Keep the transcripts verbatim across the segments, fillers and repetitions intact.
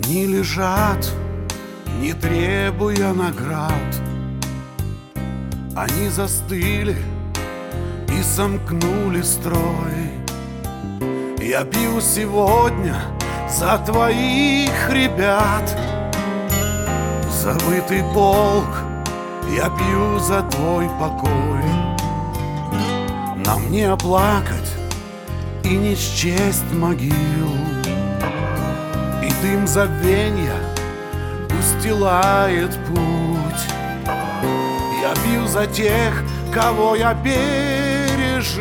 Они лежат, не требуя наград. Они застыли и сомкнули строй. Я пью сегодня за твоих ребят. Забытый полк, я пью за твой покой. Нам не оплакать и не счесть могил, и дым забвенья устилает путь. Я пью за тех, кого я пережил,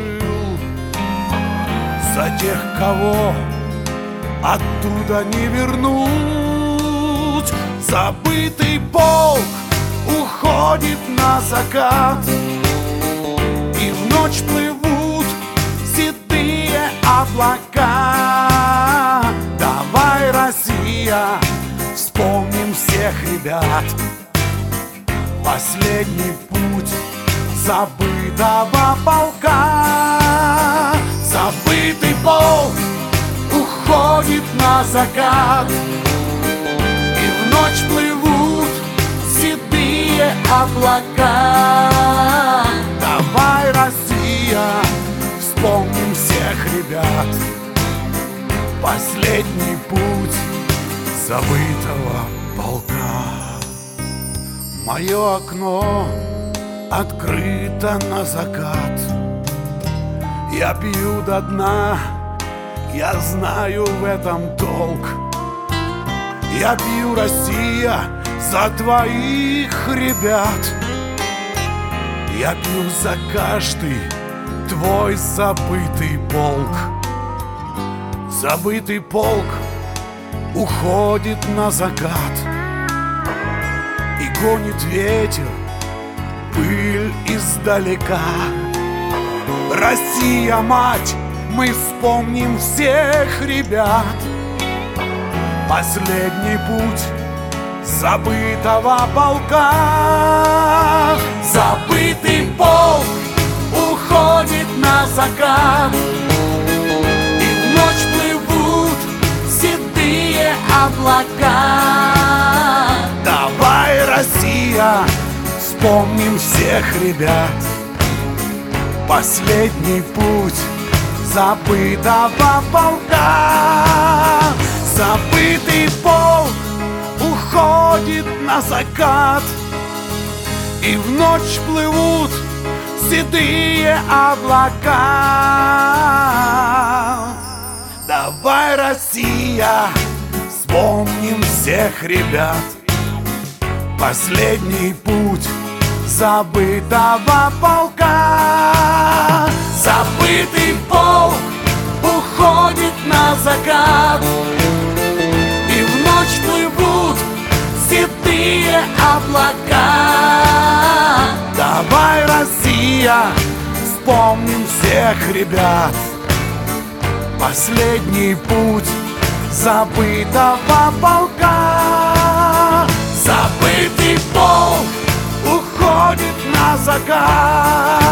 за тех, кого оттуда не вернуть. Забытый полк уходит на закат, и в ночь плывут седые облака. Давай, Россия, вспомним всех ребят. Последний путь забытого полка. Забытый полк уходит на закат, и в ночь плывут седые облака. Давай, Россия, вспомним всех ребят. Последний путь забытого полка. Мое окно открыто на закат. Я пью до дна, я знаю в этом толк. Я пью, Россия, за твоих ребят. Я пью за каждый твой забытый полк. Забытый полк уходит на закат, и гонит ветер пыль издалека. Россия, мать, мы вспомним всех ребят. Последний путь забытого полка. Забытый полк уходит на закат, и в ночь плывут седые облака. Давай, Россия, вспомним всех ребят. Последний путь забытого полка. Забытый полк уходит на закат, и в ночь плывут седые облака. Давай, Россия, вспомним всех ребят. Последний путь забытого полка. Забытый полк уходит на закат, и в ночь плывут седые облака. Давай, Россия, вспомним всех ребят. Последний путь забытого полка. Забытый полк уходит на закат.